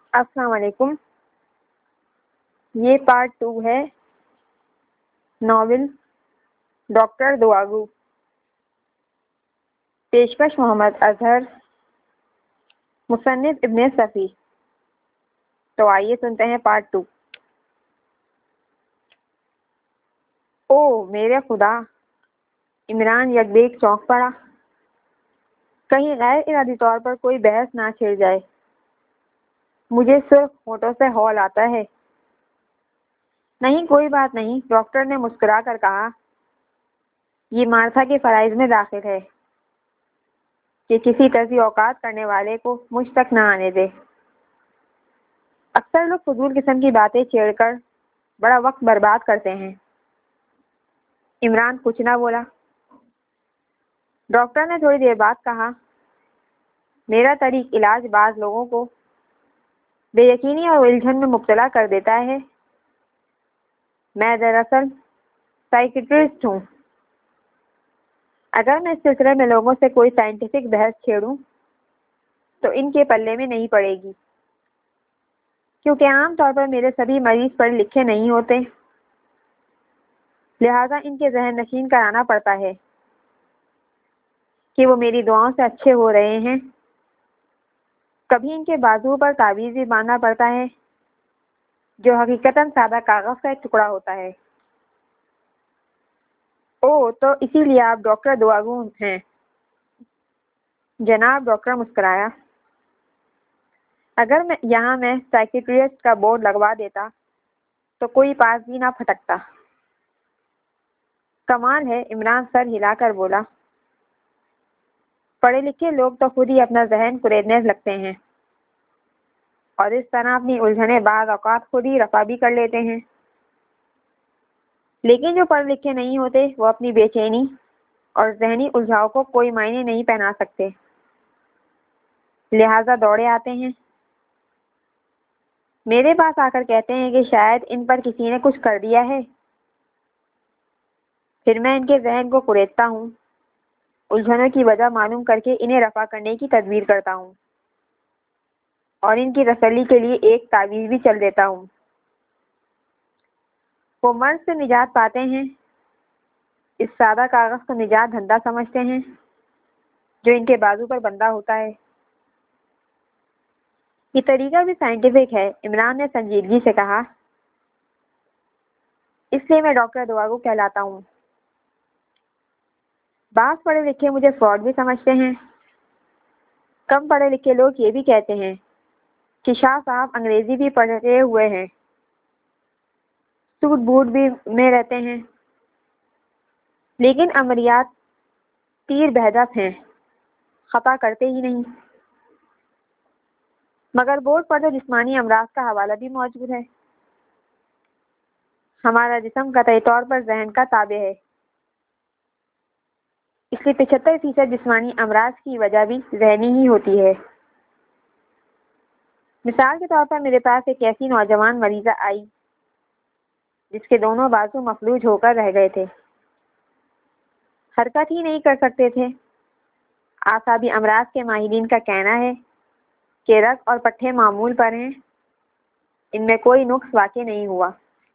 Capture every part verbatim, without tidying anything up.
السلام علیکم. یہ پارٹ ٹو ہے ناول ڈاکٹر دعاگو. پیشکش محمد اظہر، مصنف ابن صفی. تو آئیے سنتے ہیں پارٹ ٹو. او میرے خدا! عمران یکبیک چونک پڑا. کہیں غیر ارادی طور پر کوئی بحث نہ چھڑ جائے. مجھے صرف ہونٹوں سے ہول آتا ہے. نہیں کوئی بات نہیں، ڈاکٹر نے مسکرا کر کہا. یہ مارتھا کے فرائض میں داخل ہے کہ کسی تجزیہ اوقات کرنے والے کو مجھ تک نہ آنے دے. اکثر لوگ فضول قسم کی باتیں چھیڑ کر بڑا وقت برباد کرتے ہیں. عمران کچھ نہ بولا. ڈاکٹر نے تھوڑی دیر بعد کہا، میرا طریق علاج بعض لوگوں کو بے یقینی اور الجھن میں مبتلا کر دیتا ہے. میں دراصل سائیکٹرسٹ ہوں. اگر میں اس سلسلے میں لوگوں سے کوئی سائنٹیفک بحث چھیڑوں تو ان کے پلے میں نہیں پڑے گی، کیونکہ عام طور پر میرے سبھی مریض پڑھے لکھے نہیں ہوتے، لہذا ان کے ذہن نشین کرانا پڑتا ہے کہ وہ میری دعاؤں سے اچھے ہو رہے ہیں. کبھی ان کے بازو پر تعویذ بھی باندھنا پڑتا ہے جو حقیقتاً سادہ کاغذ کا ایک ٹکڑا ہوتا ہے. او تو اسی لیے آپ ڈاکٹر دعاگو ہیں؟ جناب ڈاکٹر مسکرایا. اگر میں یہاں میں سائیکٹرسٹ کا بورڈ لگوا دیتا تو کوئی پاس بھی نہ پھٹکتا. کمال ہے، عمران سر ہلا کر بولا. پڑھے لکھے لوگ تو خود ہی اپنا ذہن کریدنے لگتے ہیں اور اس طرح اپنی الجھنیں بعض اوقات خود ہی رفع بھی کر لیتے ہیں. لیکن جو پڑھے لکھے نہیں ہوتے وہ اپنی بے چینی اور ذہنی الجھاؤ کو کوئی معنی نہیں پہنا سکتے، لہذا دوڑے آتے ہیں. میرے پاس آ کر کہتے ہیں کہ شاید ان پر کسی نے کچھ کر دیا ہے. پھر میں ان کے ذہن کو کریدتا ہوں، الجھنوں کی وجہ معلوم کر کے انہیں رفع کرنے کی تدبیر کرتا ہوں اور ان کی تسلی کے لیے ایک تعویذ بھی چل دیتا ہوں. وہ مرض سے نجات پاتے ہیں، اس سادہ کاغذ کو نجات دھندا سمجھتے ہیں جو ان کے بازو پر بندھا ہوتا ہے. یہ طریقہ بھی سائنٹیفک ہے، عمران نے سنجیدگی سے کہا. اس لیے میں ڈاکٹر دعاگو کہلاتا ہوں. بعض پڑھے لکھے مجھے فراڈ بھی سمجھتے ہیں. کم پڑھے لکھے لوگ یہ بھی کہتے ہیں کہ شاہ صاحب انگریزی بھی پڑھے ہوئے ہیں، سوٹ بوٹ بھی میں رہتے ہیں، لیکن عملیات تیر بہدف ہیں، خطا کرتے ہی نہیں. مگر بورڈ پر تو جسمانی امراض کا حوالہ بھی موجود ہے. ہمارا جسم قطعی طور پر ذہن کا تابع ہے، اس لیے پچہتر فیصد جسمانی امراض کی وجہ بھی ذہنی ہی ہوتی ہے. مثال کے طور پر میرے پاس ایک ایسی نوجوان مریضہ آئی جس کے دونوں بازو مفلوج ہو کر رہ گئے تھے، حرکت ہی نہیں کر سکتے تھے. اعصابی امراض کے ماہرین کا کہنا ہے کہ رگ اور پٹھے معمول پر ہیں، ان میں کوئی نقص واقع نہیں ہوا.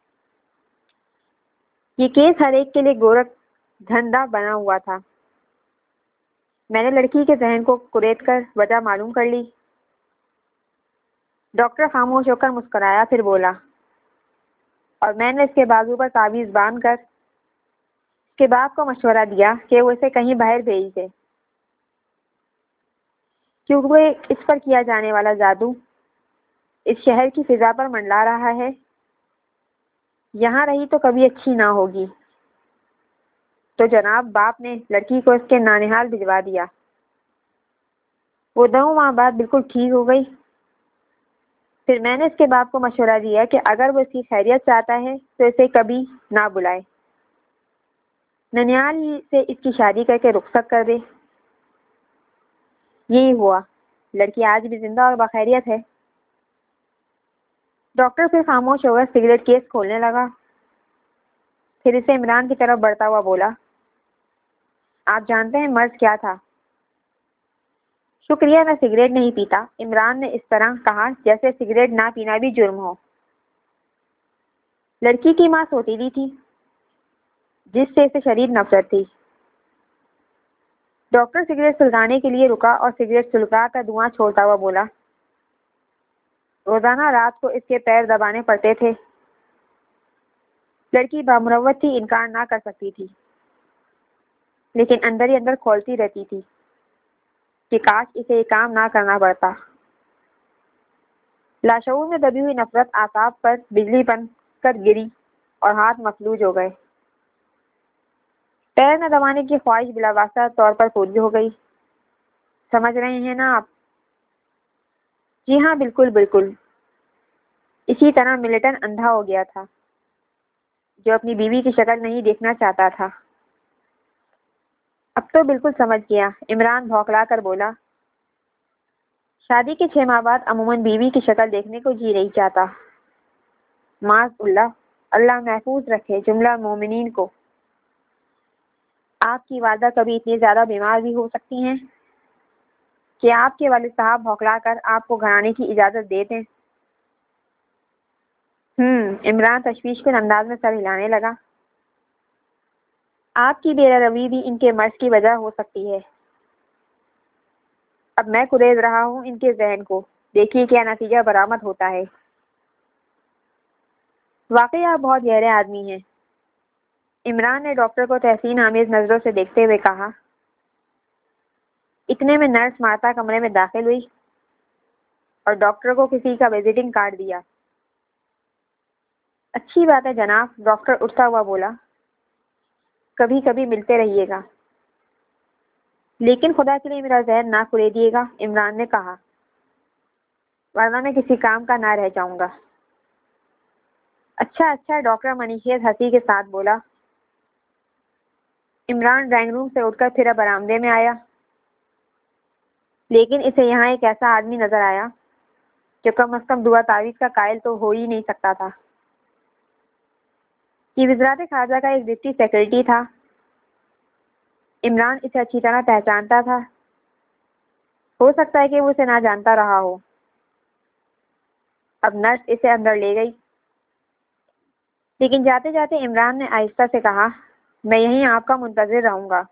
یہ کیس ہر ایک کے لیے گورکھ دھندا بنا ہوا تھا. میں نے لڑکی کے ذہن کو کرید کر وجہ معلوم کر لی. ڈاکٹر خاموش ہو کر مسکرایا، پھر بولا، اور میں نے اس کے بازو پر تعویذ باندھ کر اس کے باپ کو مشورہ دیا کہ وہ اسے کہیں باہر بھیج دے، کیونکہ اس پر کیا جانے والا جادو اس شہر کی فضا پر منڈلا رہا ہے. یہاں رہی تو کبھی اچھی نہ ہوگی. تو جناب باپ نے لڑکی کو اس کے نانحال بھجوا دیا. وہ دو ماہ بعد بالکل ٹھیک ہو گئی. پھر میں نے اس کے باپ کو مشورہ دیا کہ اگر وہ اس کی خیریت چاہتا ہے تو اسے کبھی نہ بلائے، ننیال سے اس کی شادی کر کے رخصت کر دے. یہی ہوا. لڑکی آج بھی زندہ اور بخیریت ہے. ڈاکٹر پھر خاموش ہو کر سگریٹ کیس کھولنے لگا. پھر اسے عمران کی طرف بڑھتا ہوا بولا، آپ جانتے ہیں مرض کیا تھا؟ شکریہ، میں سگریٹ نہیں پیتا، عمران نے اس طرح کہا جیسے سگریٹ نہ پینا بھی جرم ہو۔ لڑکی کی ماں سوتیلی تھی جس سے اسے شدید نفرت تھی۔ ڈاکٹر سگریٹ سلگانے کے لیے رکا اور سگریٹ سلگا کر دھواں چھوڑتا ہوا بولا، روزانہ رات کو اس کے پیر دبانے پڑتے تھے۔ لڑکی بامروت تھی، انکار نہ کر سکتی تھی، لیکن اندر ہی اندر کھولتی رہتی تھی کہ کاش اسے یہ کام نہ کرنا پڑتا۔ لاشعور میں دبی ہوئی نفرت اعصاب پر بجلی بن کر گری اور ہاتھ مفلوج ہو گئے۔ پیر نہ دبانے کی خواہش بلاواسطہ طور پر پوری ہو گئی۔ سمجھ رہے ہیں نا آپ؟ جی ہاں، بالکل بالکل۔ اسی طرح ملٹن اندھا ہو گیا تھا جو اپنی بیوی کی شکل نہیں دیکھنا چاہتا تھا۔ اب تو بالکل سمجھ گیا، عمران بھوکلا کر بولا۔ شادی کے چھ ماہ بعد عموماً بیوی کی شکل دیکھنے کو جی نہیں چاہتا۔ معاذ اللہ، اللہ محفوظ رکھے جملہ مومنین کو۔ آپ کی والدہ کبھی اتنی زیادہ بیمار بھی ہو سکتی ہیں کہ آپ کے والد صاحب بھوکلا کر آپ کو گھر آنے کی اجازت دے دیں۔ ہم عمران تشویش کن انداز میں سر ہلانے لگا۔ آپ کی بے روی بھی ان کے مرض کی وجہ ہو سکتی ہے۔ اب میں کریز رہا ہوں ان کے ذہن کو، دیکھیے کیا نتیجہ برآمد ہوتا ہے۔ واقعی آپ بہت گہرے آدمی ہیں، عمران نے ڈاکٹر کو تحسین آمیز نظروں سے دیکھتے ہوئے کہا۔ اتنے میں نرس مارتا کمرے میں داخل ہوئی اور ڈاکٹر کو کسی کا وزٹنگ کارڈ دیا۔ اچھی بات ہے جناب، ڈاکٹر اٹھتا ہوا بولا، کبھی کبھی ملتے رہیے گا، لیکن خدا کے لیے میرا ذہن نہ کھلے دیے گا، عمران نے کہا، ورنہ میں کسی کام کا نہ رہ جاؤں گا۔ اچھا اچھا، ڈاکٹر منیشیت ہنسی کے ساتھ بولا۔ عمران ڈرائنگ روم سے اٹھ کر پھر برآمدے میں آیا، لیکن اسے یہاں ایک ایسا آدمی نظر آیا جو کم از کم دعا تعویذ کا قائل تو ہو ہی نہیں سکتا تھا۔ یہ وزارت خارجہ کا ایک ڈپٹی سیکرٹری تھا۔ عمران اسے اچھی طرح پہچانتا تھا، ہو سکتا ہے کہ وہ اسے نہ جانتا رہا ہو۔ اب نرس اسے اندر لے گئی، لیکن جاتے جاتے عمران نے آہستہ سے کہا، میں یہیں آپ کا منتظر رہوں گا۔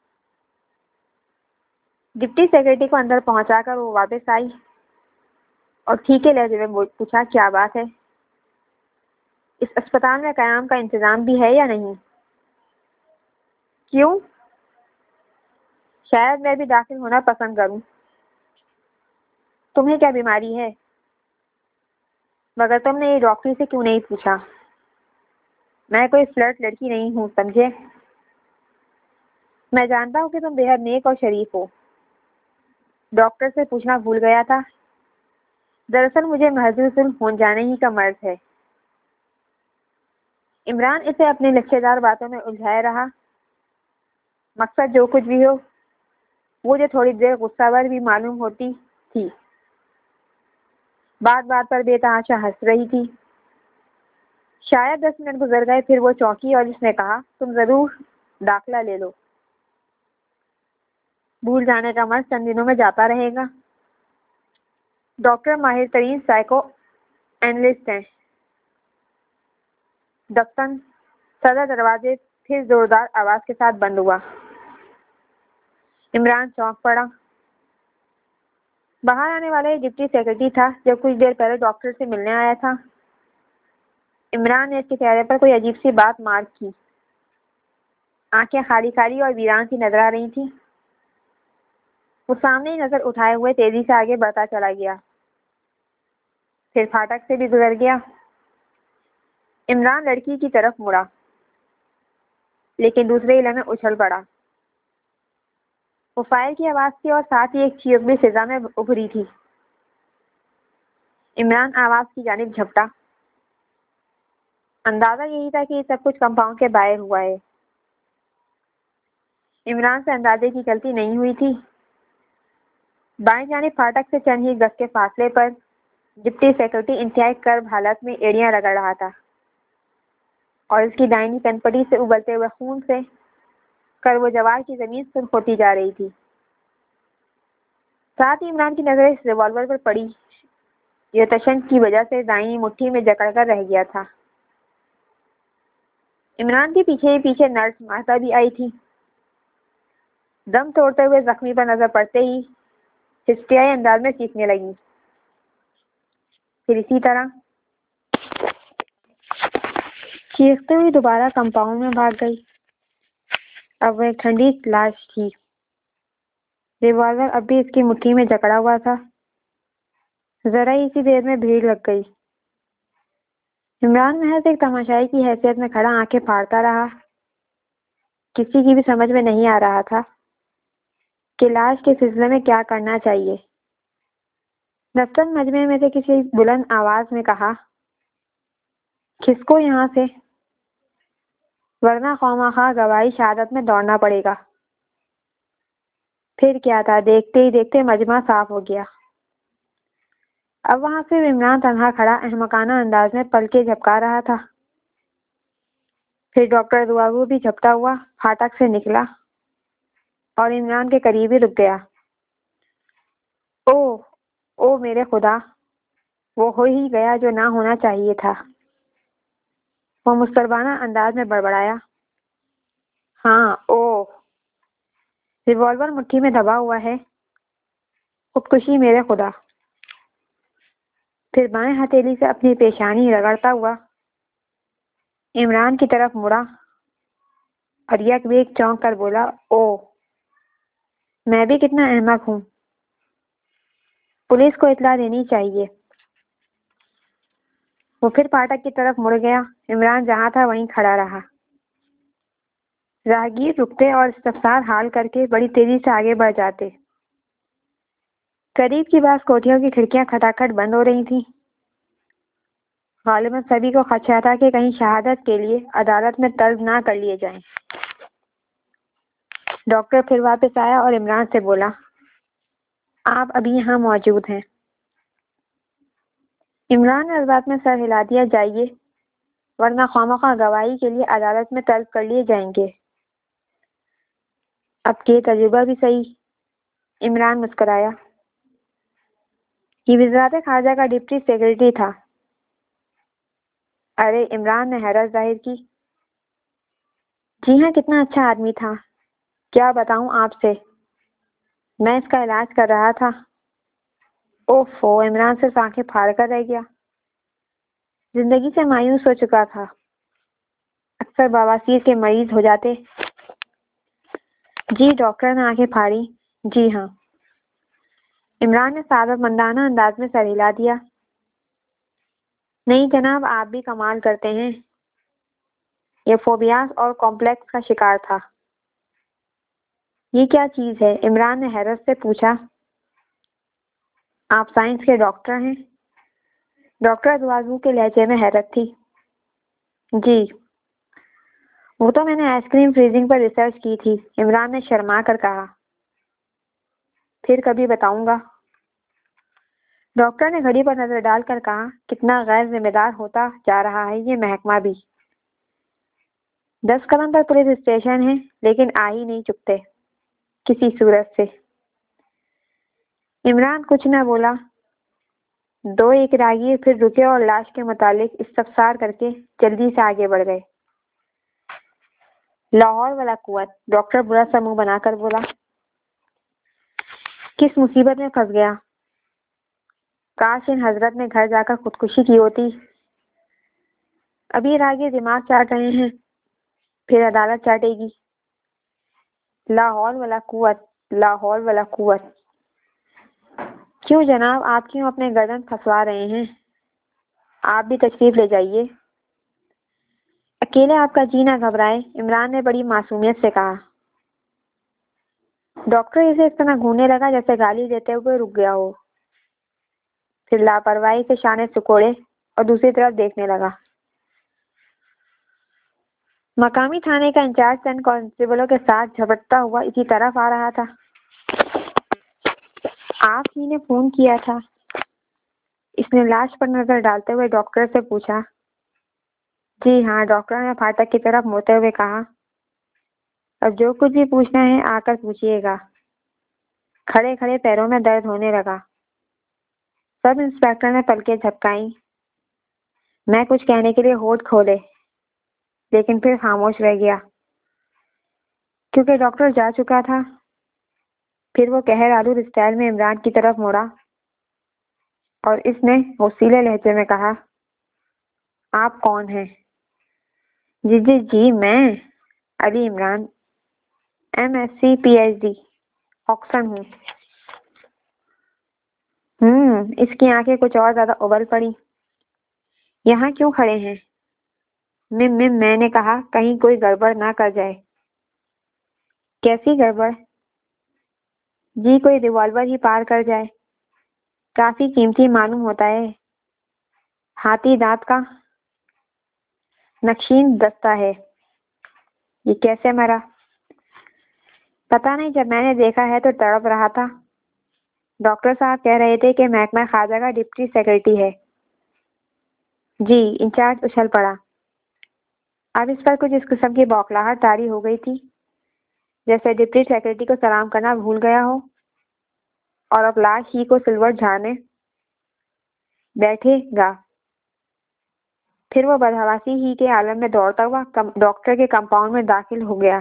ڈپٹی سیکرٹری کو اندر پہنچا کر وہ واپس آئی اور ٹھیکے لہجے میں پوچھا، کیا بات ہے؟ اس اسپتال میں قیام کا انتظام بھی ہے یا نہیں؟ کیوں؟ شاید میں بھی داخل ہونا پسند کروں۔ تمہیں کیا بیماری ہے؟ مگر تم نے یہ ڈاکٹری سے کیوں نہیں پوچھا؟ میں کوئی فلرٹ لڑکی نہیں ہوں، سمجھے؟ میں جانتا ہوں کہ تم بے حد نیک اور شریف ہو۔ ڈاکٹر سے پوچھنا بھول گیا تھا، دراصل مجھے محض ظلم ہو جانے ہی کا مرض ہے۔ عمران اسے اپنے لچھے دار باتوں میں الجھائے رہا۔ مقصد جو کچھ بھی ہو، وہ جو تھوڑی دیر غصہ ور بھی معلوم ہوتی تھی، بات بات پر بے تحاشا ہنس رہی تھی۔ شاید دس منٹ گزر گئے، پھر وہ چونکی اور اس نے کہا، تم ضرور داخلہ لے لو، بھول جانے کا مرض چند دنوں میں جاتا رہے گا۔ ڈاکٹر ماہر ترین سائیکو اینالسٹ ہیں۔ دفتن صدر دروازے پھر زوردار آواز کے ساتھ بند ہوا۔ عمران چونک پڑا۔ باہر آنے والا ایک ڈپٹی سیکرٹری تھا جو کچھ دیر پہلے ڈاکٹر سے ملنے آیا تھا۔ عمران نے اس کے چہرے پر کوئی عجیب سی بات مارک کی۔ آنکھیں خالی خالی اور ویران سی نظر آ رہی تھی۔ وہ سامنے ہی نظر اٹھائے ہوئے تیزی سے آگے بڑھتا چلا گیا، پھر پھاٹک سے بھی گزر گیا۔ عمران لڑکی کی طرف مڑا، لیکن دوسرے ہی لمحے اچھل پڑا۔ وہ فائر کی آواز تھی اور ساتھ ہی ایک چیخ بھی فضا میں ابھری تھی۔ عمران آواز کی جانب جھپٹا۔ اندازہ یہی تھا کہ یہ سب کچھ کمپاؤنڈ کے باہر ہوا ہے۔ عمران سے اندازے کی غلطی نہیں ہوئی تھی۔ بائیں جانب پھاٹک سے چند ہی گز کے فاصلے پر ڈپٹی سیکرٹری انتہائی کرب حالت میں ایڑیاں رگڑ رہا تھا اور اس کی دائنی کنپٹی سے ابلتے ہوئے خون سے کرب و جوار کی زمین سرخ ہوتی جا رہی تھی۔ ساتھ ہی عمران کی نظر اس ریوالور پر پڑی جو تشنج کی وجہ سے دائیں مٹھی میں جکڑ کر رہ گیا تھا۔ عمران کے پیچھے پیچھے نرس مارتا بھی آئی تھی۔ دم توڑتے ہوئے زخمی پر نظر پڑتے ہی ہسٹریائی انداز میں چیخنے لگی۔ پھر اسی طرح چیختے ہوئی دوبارہ کمپاؤنڈ میں بھاگ گئی۔ اب وہ ایک ٹھنڈی لاش تھی۔ ریوالور اب بھی اس کی مٹھی میں جکڑا ہوا تھا۔ ذرا ہی اسی دیر میں بھیڑ لگ گئی۔ عمران محض ایک تماشائی کی حیثیت میں کھڑا آنکھیں پھاڑتا رہا۔ کسی کی بھی سمجھ میں نہیں آ رہا تھا کہ لاش کے سلسلے میں کیا کرنا چاہیے۔ دفتر مجمع میں سے کسی بلند آواز میں کہا، کھسکو یہاں سے، ورنہ خواہ گواہی شہادت میں دوڑنا پڑے گا۔ پھر کیا تھا، دیکھتے ہی دیکھتے مجمع صاف ہو گیا۔ اب وہاں سے عمران تنہا کھڑا احمقانہ انداز میں پلکیں جھپکا رہا تھا۔ پھر ڈاکٹر دعاگو بھی جھپتا ہوا پھاٹک سے نکلا اور عمران کے قریب ہی رک گیا۔ او او میرے خدا، وہ ہو ہی گیا جو نہ ہونا چاہیے تھا، وہ مستربانہ انداز میں بڑبڑایا۔ ہاں او ریوالور مٹھی میں دبا ہوا ہے، خودکشی میرے خدا۔ پھر بائیں ہتھیلی سے اپنی پیشانی رگڑتا ہوا عمران کی طرف مڑا اور یک بیک چونک کر بولا، او میں بھی کتنا احمق ہوں، پولیس کو اطلاع دینی چاہیے۔ وہ پھر پھاٹک کی طرف مڑ گیا۔ عمران جہاں تھا وہیں کھڑا رہا۔ راہگیر رکتے اور استفسار حال کر کے بڑی تیزی سے آگے بڑھ جاتے۔ قریب کی بعض کوٹھیوں کی کھڑکیاں کھٹاکھٹ بند ہو رہی تھیں۔ غالباً سبھی کو خدشہ تھا کہ کہیں شہادت کے لیے عدالت میں طلب نہ کر لیے جائیں۔ ڈاکٹر پھر واپس آیا اور عمران سے بولا، آپ ابھی یہاں موجود ہیں۔ عمران نے اس بات میں سر ہلا دیا، جائیے، ورنہ خواہ گواہی کے لیے عدالت میں طلب کر لیے جائیں گے۔ اب کے تجربہ بھی صحیح۔ عمران مسکرایا۔ یہ وزارت خارجہ کا ڈپٹی سیکرٹری تھا۔ ارے عمران نے حیرت ظاہر کی۔ جی ہاں، کتنا اچھا آدمی تھا، کیا بتاؤں آپ سے، میں اس کا علاج کر رہا تھا۔ اوفو، عمران صرف آنکھیں پھاڑ کر رہ گیا۔ زندگی سے مایوس ہو چکا تھا۔ اکثر بواسیر کے مریض ہو جاتے۔ جی، ڈاکٹر نے آنکھیں پھاڑی۔ جی ہاں۔ عمران نے سعادت مندانہ انداز میں سر ہلا دیا۔ نہیں جناب، آپ بھی کمال کرتے ہیں۔ یہ فوبیاز اور کمپلیکس کا شکار تھا۔ یہ کیا چیز ہے؟ عمران نے حیرت سے پوچھا۔ آپ سائنس کے ڈاکٹر ہیں؟ ڈاکٹر دعاگو کے لہجے میں حیرت تھی۔ جی، وہ تو میں نے آئس کریم فریزنگ پر ریسرچ کی تھی، عمران نے شرما کر کہا۔ پھر کبھی بتاؤں گا۔ ڈاکٹر نے گھڑی پر نظر ڈال کر کہا، کتنا غیر ذمہ دار ہوتا جا رہا ہے یہ محکمہ بھی۔ دس قدم پر پولیس اسٹیشن ہے، لیکن آ ہی نہیں چکتے کسی صورت سے۔ عمران کچھ نہ بولا۔ دو ایک راہگیر پھر رکے اور لاش کے متعلق استفسار کر کے جلدی سے آگے بڑھ گئے۔ لاہور والا قوت، ڈاکٹر برا سا منہ بنا کر بولا۔ کس مصیبت میں پھنس گیا؟ کاش ان حضرت نے گھر جا کر خودکشی کی ہوتی۔ ابھی راہگیر دماغ چاٹ رہے ہیں، پھر عدالت چاٹے گی۔ لاہور والا قوت، لاہور والا قوت۔ کیوں جناب، آپ کیوں اپنے گردن پھنسوا رہے ہیں؟ آپ بھی تشریف لے جائیے۔ اکیلے آپ کا جی نہ گھبرائے، عمران نے بڑی معصومیت سے کہا۔ ڈاکٹر اسے اس طرح گھورنے لگا جیسے گالی دیتے ہوئے رک گیا ہو، پھر لاپرواہی سے شانے سکوڑے اور دوسری طرف دیکھنے لگا۔ مقامی تھانے کا انچارج چند کانسٹیبلوں کے ساتھ جھپٹتا ہوا اسی طرف آ رہا تھا۔ آپ ہی نے فون کیا تھا؟ اس نے لاش پر نظر ڈالتے ہوئے ڈاکٹر سے پوچھا۔ جی ہاں، ڈاکٹر نے پھاٹک کی طرف مڑتے ہوئے کہا۔ اب جو کچھ بھی پوچھنا ہے آ کر پوچھیے گا۔ کھڑے کھڑے پیروں میں درد ہونے لگا۔ سب انسپیکٹر نے پلکیں جھپکائیں۔ میں کچھ کہنے کے لیے ہونٹ کھولے لیکن پھر خاموش رہ گیا کیونکہ ڈاکٹر جا چکا تھا۔ پھر وہ قہر آلود اسٹائل میں عمران کی طرف موڑا اور اس نے غصیلے لہجے میں کہا، آپ کون ہیں؟ جی جی جی میں Ali Imran, M S C P H D Oxford ہوں۔ ہوں اس کی آنکھیں کچھ اور زیادہ ابل پڑی۔ یہاں کیوں کھڑے ہیں؟ مم مم میں نے کہا کہیں کوئی گڑبڑ نہ کر جائے۔ کیسی گڑبڑ؟ جی کوئی ریوالور ہی پار کر جائے۔ کافی قیمتی معلوم ہوتا ہے، ہاتھی دانت کا نقشین دستہ ہے۔ یہ کیسے مرا؟ پتہ نہیں، جب میں نے دیکھا ہے تو تڑپ رہا تھا۔ ڈاکٹر صاحب کہہ رہے تھے کہ محکمہ خواجہ کا ڈپٹی سیکرٹری ہے۔ جی انچارج اچھل پڑا۔ اب اس پر کچھ اس قسم کی بوکھلاہٹ طاری ہو گئی تھی جیسے ڈپٹی سیکرٹری کو سلام کرنا بھول گیا ہو اور اب لاش ہی کو سلوٹ جھاڑنے بیٹھے گا۔ پھر وہ بدحواسی ہی کے عالم میں دوڑتا ہوا ڈاکٹر کے کمپاؤنڈ میں داخل ہو گیا۔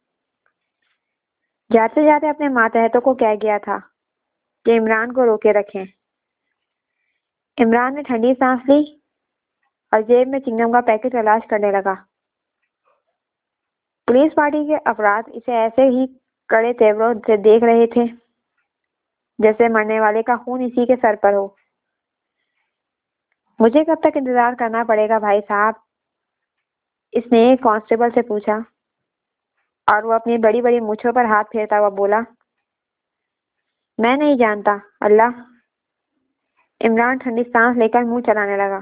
جاتے جاتے اپنے ماتحتوں کو کہہ گیا تھا کہ عمران کو روکے رکھیں۔ عمران نے ٹھنڈی سانس لی اور جیب میں چنگم کا پیکٹ تلاش کرنے لگا۔ پولیس پارٹی کے افراد اسے ایسے ہی کڑے تیوروں سے دیکھ رہے تھے جیسے مرنے والے کا خون اسی کے سر پر ہو۔ مجھے کب تک انتظار کرنا پڑے گا بھائی صاحب؟ اس نے ایک کانسٹیبل سے پوچھا اور وہ اپنی بڑی بڑی مونچھوں پر ہاتھ پھیرتا ہوا بولا، میں نہیں جانتا اللہ۔ عمران ٹھنڈی سانس لے کر منہ چلانے لگا۔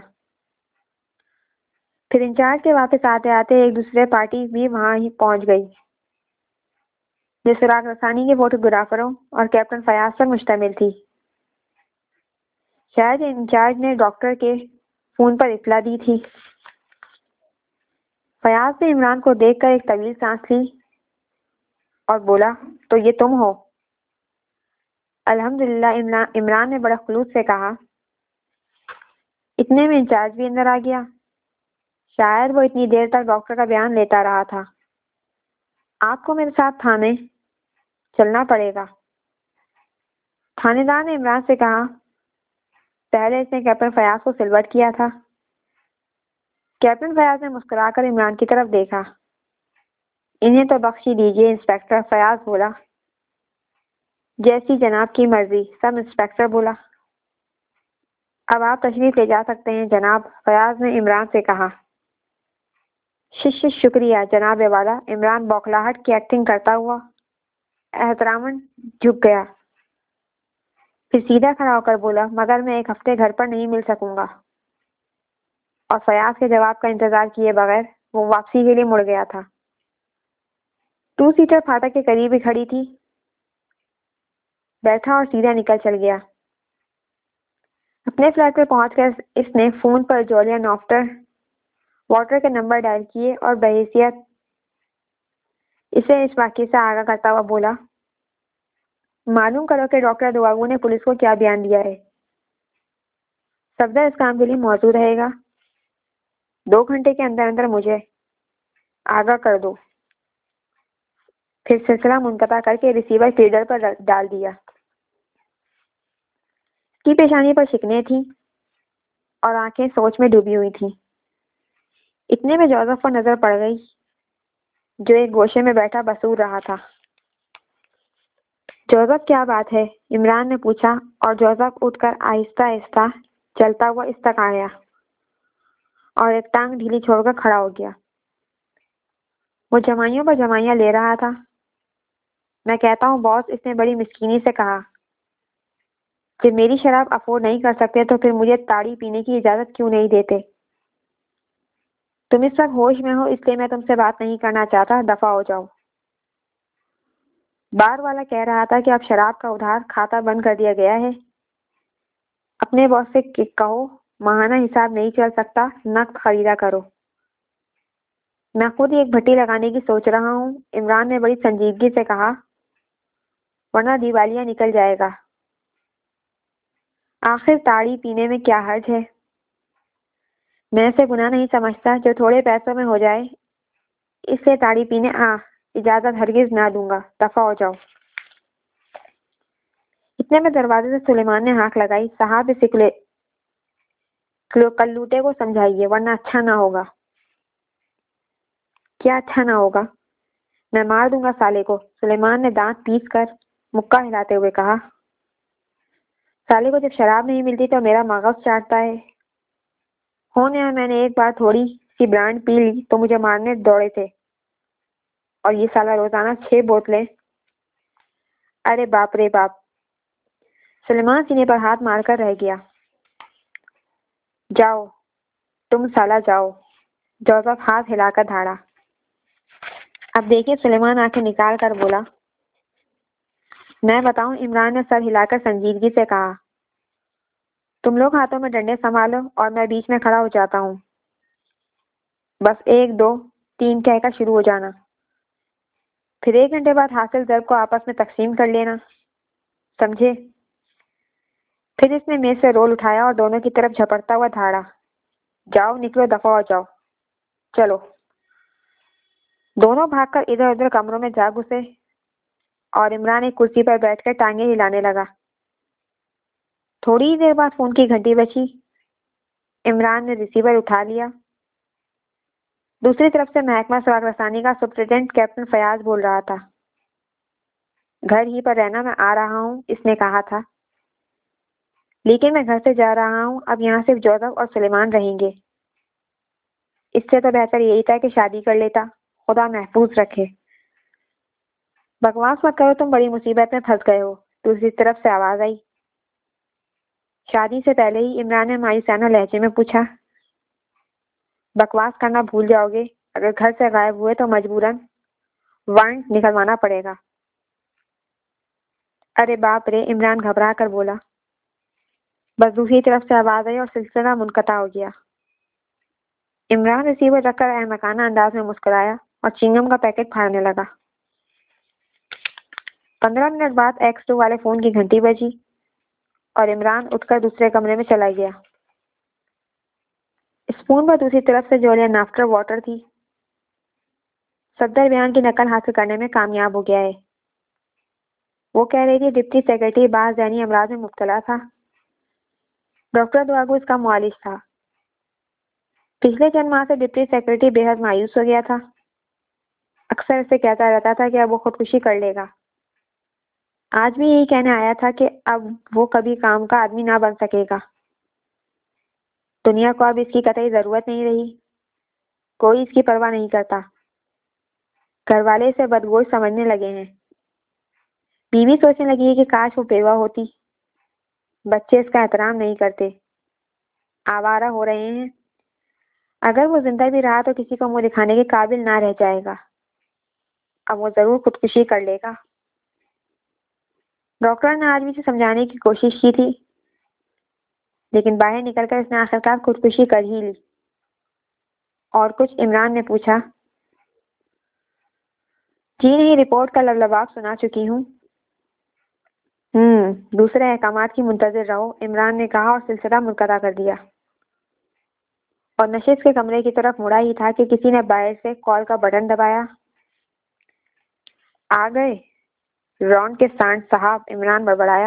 پھر انچارج کے واپس آتے آتے ایک دوسرے پارٹی بھی وہاں ہی پہنچ گئی جو سراغ رسانی کے فوٹوگرافروں اور کیپٹن فیاض پر مشتمل تھی۔ شاید انچارج نے ڈاکٹر کے فون پر اطلاع دی تھی۔ فیاض نے عمران کو دیکھ کر ایک طویل سانس لی اور بولا، تو یہ تم ہو؟ الحمدللہ، عمران نے بڑے خلوص سے کہا۔ اتنے میں انچارج بھی اندر آ گیا۔ شاید وہ اتنی دیر تک ڈاکٹر کا بیان لیتا رہا تھا۔ آپ کو میرے ساتھ تھانے چلنا پڑے گا۔ تھانے دار نے عمران سے کہا۔ پہلے اس نے کیپٹن فیاض کو سلوٹ کیا تھا۔ کیپٹن فیاض نے مسکرا کر عمران کی طرف دیکھا۔ انہیں تو بخش ہی دیجیے انسپیکٹر، فیاض بولا۔ جیسی جناب کی مرضی، سب انسپیکٹر بولا۔ اب آپ تشریف لے جا سکتے ہیں جناب، فیاض نے عمران سے کہا۔ شش شکریہ جناب والا۔ عمران بوکھلاہٹ کی ایکٹنگ کرتا ہوا احتراماً جھک گیا، پھر سیدھا کھڑا ہو کر بولا، مگر میں ایک ہفتے گھر پر نہیں مل سکوں گا۔ اور فیاض کے جواب کا انتظار کیے بغیر وہ واپسی کے لیے مڑ گیا تھا۔ ٹو سیٹر پھاٹک کے قریب ہی کھڑی تھی، بیٹھا اور سیدھا نکل چل گیا۔ اپنے فلیٹ پہ پہنچ کر اس نے فون پر جولیا نافٹر واٹر کے نمبر ڈائل کیے اور بحیثیت اسے اس واقعے سے آگاہ کرتا ہوا بولا، معلوم کرو کہ ڈاکٹر دعاگو نے پولیس کو کیا بیان دیا ہے۔ صفدر اس کام کے لیے موزوں رہے گا۔ دو گھنٹے کے اندر اندر مجھے آگاہ کر دو۔ پھر سلسلہ منقطع کر کے ریسیور فیڈر پر ڈال دیا۔ اس کی پیشانی پر شکنیں تھیں اور آنکھیں سوچ میں ڈوبی ہوئی تھیں۔ اتنے میں جوزف پر نظر پڑ گئی جو ایک گوشے میں بیٹھا بسور رہا تھا۔ جوزف کیا بات ہے؟ عمران نے پوچھا اور جوزف اٹھ کر آہستہ آہستہ چلتا ہوا اس تک آیا اور ایک ٹانگ ڈھیلی چھوڑ کر کھڑا ہو گیا۔ وہ جمائیوں پر جمائیاں لے رہا تھا۔ میں کہتا ہوں باس، اس نے بڑی مسکینی سے کہا، جب میری شراب افورڈ نہیں کر سکتے تو پھر مجھے تاڑی پینے کی اجازت کیوں نہیں دیتے؟ تم اس وقت ہوش میں ہو، اس لیے میں تم سے بات نہیں کرنا چاہتا، دفع ہو جاؤ۔ بار والا کہہ رہا تھا کہ اب شراب کا ادھار کھاتا بند کر دیا گیا ہے۔ اپنے باس سے کہو ماہانہ حساب نہیں چل سکتا، نقد خریدا کرو۔ میں خود ہی ایک بھٹی لگانے کی سوچ رہا ہوں، عمران نے بڑی سنجیدگی سے کہا۔ ورنہ دیوالیہ نکل جائے گا۔ آخر تاڑی پینے میں کیا حرج ہے؟ میں اسے گناہ نہیں سمجھتا جو تھوڑے پیسوں میں ہو جائے، اس سے تاڑی پینے آ اجازت ہرگز نہ دوں گا، دفع ہو جاؤ۔ اتنے میں دروازے سے سلیمان نے ہانک لگائی، صاحب اس سکلے کلوٹے کو سمجھائیے ورنہ اچھا نہ ہوگا۔ کیا اچھا نہ ہوگا؟ میں مار دوں گا سالے کو، سلیمان نے دانت پیس کر مکہ ہلاتے ہوئے کہا۔ سالے کو جب شراب نہیں ملتی تو میرا مغز چاٹتا ہے۔ ہونے میں نے ایک بار تھوڑی سی برانڈ پی لی تو مجھے مارنے دوڑے تھے، اور یہ سالہ روزانہ چھ بوتلیں۔ ارے باپ رے باپ! سلیمان سینے پر ہاتھ مار کر رہ گیا۔ جاؤ تم سالہ جاؤ، جوزف ہاتھ ہلا کر دھاڑا۔ اب دیکھیے، سلیمان آنکھیں نکال کر بولا۔ میں بتاؤں؟ عمران نے سر ہلا کر سنجیدگی سے کہا۔ تم لوگ ہاتھوں میں ڈنڈے سنبھالو اور میں بیچ میں کھڑا ہو جاتا ہوں۔ بس ایک دو تین کہہ کر شروع ہو جانا، پھر ایک گھنٹے بعد حاصل ضرب کو آپس میں تقسیم کر لینا، سمجھے؟ پھر اس نے میز سے رول اٹھایا اور دونوں کی طرف جھپٹتا ہوا دھاڑا۔ جاؤ نکلو، دفع ہو جاؤ، چلو۔ دونوں بھاگ کر ادھر ادھر کمروں میں جا گھسے اور عمران ایک کرسی پر بیٹھ کر ٹانگیں ہلانے لگا۔ تھوڑی ہی دیر بعد فون کی گھنٹی بجی۔ عمران نے ریسیور اٹھا لیا۔ دوسری طرف سے محکمہ سراغ رسانی کا سپرنٹینڈنٹ کیپٹن فیاض بول رہا تھا۔ گھر ہی پر رہنا، میں آ رہا ہوں، اس نے کہا تھا، لیکن میں گھر سے جا رہا ہوں، اب یہاں صرف جوزف اور سلیمان رہیں گے۔ اس سے تو بہتر یہی تھا کہ شادی کر لیتا، خدا محفوظ رکھے۔ بکواس مت کرو، تم بڑی مصیبت میں پھنس گئے ہو، دوسری طرف سے آواز آئی۔ شادی سے پہلے ہی؟ عمران نے مایوسانہ لہجے میں پوچھا۔ بکواس کرنا بھول جاؤ گے، اگر گھر سے غائب ہوئے تو مجبوراً وارنٹ نکلوانا پڑے گا۔ ارے باپ رے! عمران گھبرا کر بولا۔ بس دوسری طرف سے آواز آئی اور سلسلہ منقطع ہو گیا۔ عمران ریسیور رکھ کر احمقانہ انداز میں مسکرایا اور چنگم کا پیکٹ پھاڑنے لگا۔ پندرہ منٹ بعد ایکس ٹو والے فون کی گھنٹی بجی اور عمران اٹھ کر دوسرے کمرے میں چلا گیا۔ اسپون پر دوسری طرف سے جولین آفٹر واٹر تھی۔ صدر بیان کی نقل حاصل کرنے میں کامیاب ہو گیا ہے۔ وہ کہہ رہی تھی ڈپٹی سیکرٹری بعض ذہنی امراض میں مبتلا تھا۔ ڈاکٹر دعاگو اس کا معالج تھا۔ پچھلے چند ماہ سے ڈپٹی سیکرٹری بے حد مایوس ہو گیا تھا، اکثر اسے کہتا رہتا تھا کہ اب وہ خودکشی کر لے گا۔ آج بھی یہی کہنے آیا تھا کہ اب وہ کبھی کام کا آدمی نہ بن سکے گا۔ دنیا کو اب اس کی قطعی ضرورت نہیں رہی، کوئی اس کی پرواہ نہیں کرتا۔ گھر والے اسے بدگوش سمجھنے لگے ہیں۔ بیوی سوچنے لگی ہے کہ کاش وہ بیوہ ہوتی۔ بچے اس کا احترام نہیں کرتے، آوارہ ہو رہے ہیں۔ اگر وہ زندہ بھی رہا تو کسی کو منہ دکھانے کے قابل نہ رہ جائے گا۔ اب وہ ضرور خودکشی کر لے گا۔ ڈاکٹر نے آدمی سے سمجھانے کی کوشش کی تھی، لیکن باہر نکل کر اس نے آخرکار خودکشی کر ہی لی۔ اور کچھ؟ عمران نے پوچھا۔ جی نہیں، رپورٹ کا لبلباب سنا چکی ہوں۔ ہم دوسرے احکامات کی منتظر رہو، عمران نے کہا اور سلسلہ منقطع کر دیا، اور نشست کے کمرے کی طرف مڑا ہی تھا کہ کسی نے باہر سے کال کا بٹن دبایا۔ آ گئے رون کے سانڈ صاحب، عمران بڑبڑایا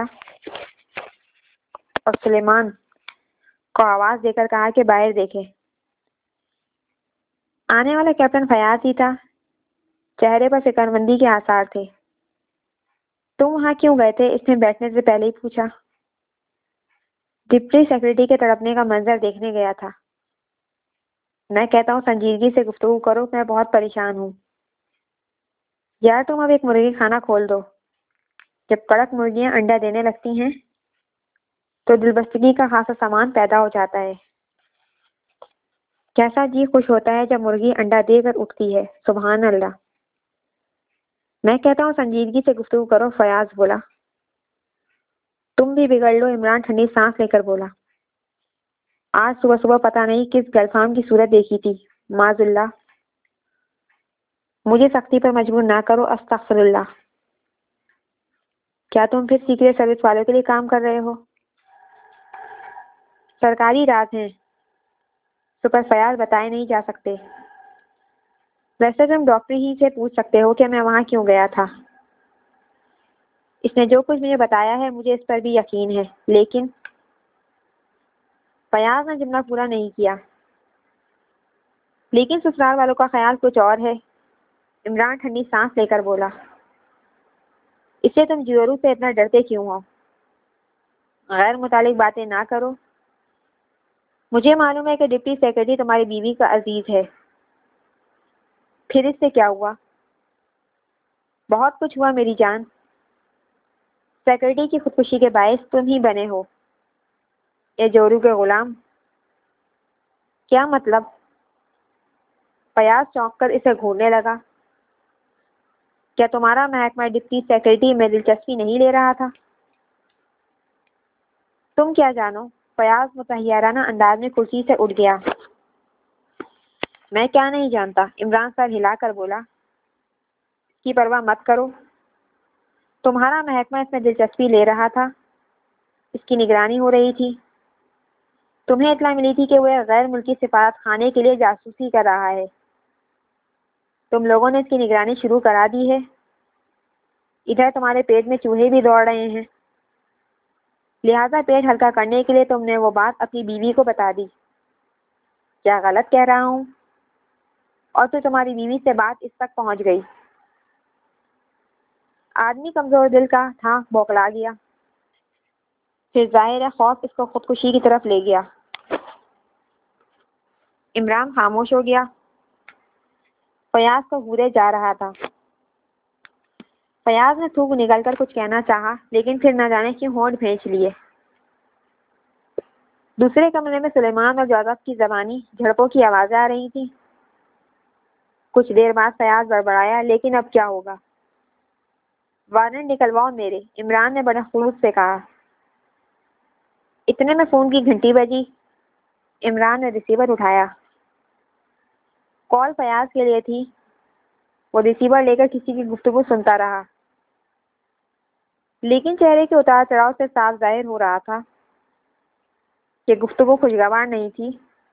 اور سلیمان کو آواز دے کر کہا کہ باہر دیکھے۔ آنے والا کیپٹن فیاض ہی تھا، چہرے پر فکرمندی کے آثار تھے۔ تم وہاں کیوں گئے تھے؟ اس نے بیٹھنے سے پہلے ہی پوچھا۔ ڈپٹی سیکرٹری کے تڑپنے کا منظر دیکھنے گیا تھا۔ میں کہتا ہوں سنجیدگی سے گفتگو کرو، میں بہت پریشان ہوں۔ یار تم اب ایک مرغی خانہ کھول دو۔ جب کڑک مرغیاں انڈا دینے لگتی ہیں تو دلبستگی کا خاصا سامان پیدا ہو جاتا ہے۔ کیسا جی خوش ہوتا ہے جب مرغی انڈا دے کر اٹھتی ہے، سبحان اللہ۔ میں کہتا ہوں سنجیدگی سے گفتگو کرو، فیاض بولا۔ تم بھی بگڑ لو، عمران ٹھنڈی سانس لے کر بولا۔ آج صبح صبح پتہ نہیں کس گلفام کی صورت دیکھی تھی، معاذ اللہ۔ مجھے سختی پر مجبور نہ کرو، استغفر اللہ۔ کیا تم پھر سیکریٹ سروس والوں کے لیے کام کر رہے ہو؟ سرکاری راز ہیں، سپر فیاض بتائے نہیں جا سکتے۔ ویسے تم ڈاکٹر ہی سے پوچھ سکتے ہو کہ میں وہاں کیوں گیا تھا۔ اس نے جو کچھ مجھے بتایا ہے مجھے اس پر بھی یقین ہے، لیکن فیاض نے جملہ پورا نہیں کیا۔ لیکن سسرال والوں کا خیال کچھ اور ہے، عمران ٹھنڈی سانس لے کر بولا۔ اس سے تم جیورو سے اتنا ڈرتے کیوں ہو؟ غیر متعلق باتیں نہ کرو۔ مجھے معلوم ہے کہ ڈپٹی سیکرٹری تمہاری بیوی کا عزیز ہے۔ پھر اس سے کیا ہوا؟ بہت کچھ ہوا میری جان۔ سیکرٹری کی خودکشی کے باعث تم ہی بنے ہو، اے جورو کے غلام۔ کیا مطلب؟ فیاض چونک کر اسے گھورنے لگا۔ کیا تمہارا محکمہ ڈپٹی سیکرٹری میں دلچسپی نہیں لے رہا تھا؟ تم کیا جانو؟ فیاض متحیرانہ انداز میں کرسی سے اٹھ گیا۔ میں کیا نہیں جانتا؟ عمران سر ہلا کر بولا۔ اس کی پرواہ مت کرو۔ تمہارا محکمہ اس میں دلچسپی لے رہا تھا، اس کی نگرانی ہو رہی تھی۔ تمہیں اطلاع ملی تھی کہ وہ غیر ملکی سفارت خانے کے لیے جاسوسی کر رہا ہے۔ تم لوگوں نے اس کی نگرانی شروع کرا دی ہے۔ ادھر تمہارے پیٹ میں چوہے بھی دوڑ رہے ہیں، لہذا پیٹ ہلکا کرنے کے لیے تم نے وہ بات اپنی بیوی کو بتا دی۔ کیا غلط کہہ رہا ہوں؟ اور تو تمہاری بیوی سے بات اس تک پہنچ گئی۔ آدمی کمزور دل کا تھا، بوکلا گیا۔ پھر ظاہر ہے خوف اس کو خودکشی کی طرف لے گیا۔ عمران خاموش ہو گیا۔ فیاض کو گھورے جا رہا تھا۔ فیاض نے تھوک نکل کر کچھ کہنا چاہا، لیکن پھر نہ جانے کیوں ہونٹ بھینچ لیے۔ دوسرے کمرے میں سلیمان اور جوزف کی زبانی جھڑپوں کی آوازیں آ رہی تھیں۔ کچھ دیر بعد فیاض بڑبڑایا، لیکن اب کیا ہوگا؟ وارنٹ نکلواؤ میرے، عمران نے بڑے خلوص سے کہا۔ اتنے میں فون کی گھنٹی بجی۔ عمران نے ریسیور اٹھایا۔ کال فیاض کے لیے تھی۔ وہ ریسیور لے کر کسی کی گفتگو سنتا رہا، لیکن چہرے کے اتار چڑھاؤ سے صاف ظاہر ہو رہا تھا کہ گفتگو خوشگوار نہیں تھی۔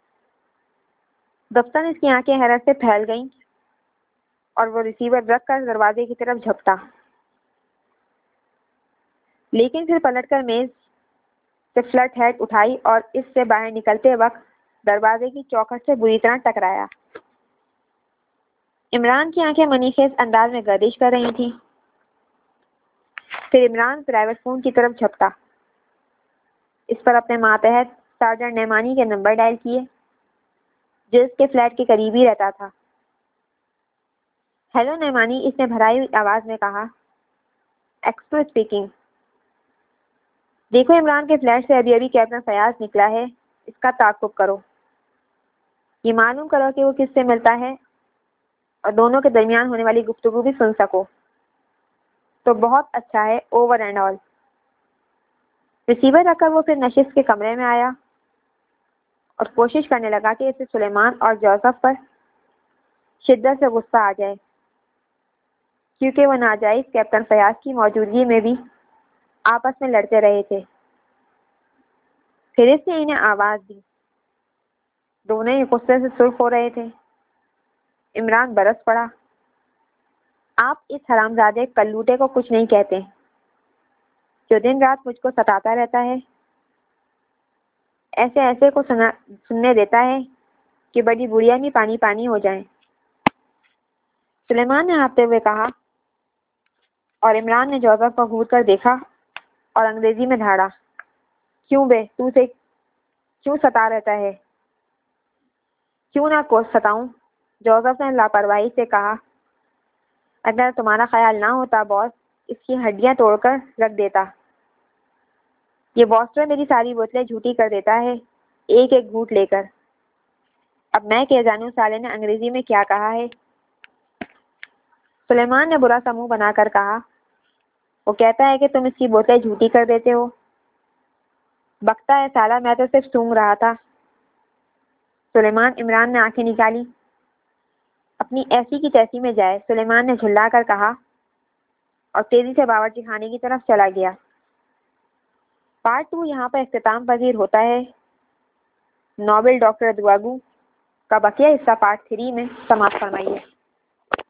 دفتر اس کی آنکھیں حیرت سے پھیل گئیں اور وہ ریسیور رکھ کر دروازے کی طرف جھپٹا، لیکن پھر پلٹ کر میز سے فلٹ ہیڈ اٹھائی اور اس سے باہر نکلتے وقت دروازے کی چوکھٹ سے بری طرح ٹکرایا۔ عمران کی آنکھیں منی خیز انداز میں گردش کر رہی تھیں۔ پھر عمران پرائیویٹ فون کی طرف جھپٹا، اس پر اپنے ماتحت سارجنٹ نعمانی کے نمبر ڈائل کیے، جو اس کے فلیٹ کے قریب ہی رہتا تھا۔ ہیلو نعمانی، اس نے بھرائی ہوئی آواز میں کہا۔ Expo speaking. دیکھو عمران کے فلیٹ سے ابھی ابھی کیپٹن فیاض نکلا ہے، اس کا تعاقب کرو۔ یہ معلوم کرو کہ وہ کس سے ملتا ہے اور دونوں کے درمیان ہونے والی گفتگو بھی سن سکو تو بہت اچھا ہے، اوور اینڈ آل۔ ریسیور رکھ کر وہ پھر نشست کے کمرے میں آیا اور کوشش کرنے لگا کہ اسے سلیمان اور جوزف پر شدت سے غصہ آ جائے، کیونکہ وہ ناجائز کیپٹن فیاض کی موجودگی میں بھی آپس میں لڑتے رہے تھے۔ پھر اس نے انہیں آواز دی۔ دونوں ہی غصے سے سرخ ہو رہے تھے۔ عمران برس پڑا۔ آپ اس حرامزادے کلوٹے کو کچھ نہیں کہتے جو دن رات مجھ کو ستاتا رہتا ہے، ایسے ایسے کو سنا سننے دیتا ہے کہ بڑی بڑھیا بھی پانی پانی ہو جائیں۔ سلیمان نے ہانپتے ہوئے کہا، اور عمران نے جوزف کو گھور کر دیکھا اور انگریزی میں دھاڑا، کیوں بے تو سے کیوں ستا رہتا ہے؟ کیوں نہ کو ستاؤں؟ جوزف نے لاپرواہی سے کہا، اگر تمہارا خیال نہ ہوتا باس، اس کی ہڈیاں توڑ کر رکھ دیتا۔ یہ باسٹر میری ساری بوتلیں جھوٹی کر دیتا ہے، ایک ایک گھوٹ لے کر۔ اب میں کیا جانوں سالے نے انگریزی میں کیا کہا ہے؟ سلیمان نے برا سا منہ بنا کر کہا، وہ کہتا ہے کہ تم اس کی بوتلیں جھوٹی کر دیتے ہو۔ بکتا ہے سالہ، میں تو صرف سونگ رہا تھا۔ سلیمان عمران نے آنکھیں نکالی۔ اپنی ایسی کی تیسی میں جائے، سلیمان نے جھلا کر کہا، اور تیزی سے باورچی خانے کی طرف چلا گیا۔ پارٹ ٹو یہاں پر اختتام پذیر ہوتا ہے۔ ناول ڈاکٹر ادواگو کا بقیہ حصہ پارٹ تھری میں سماعت فرمائیے۔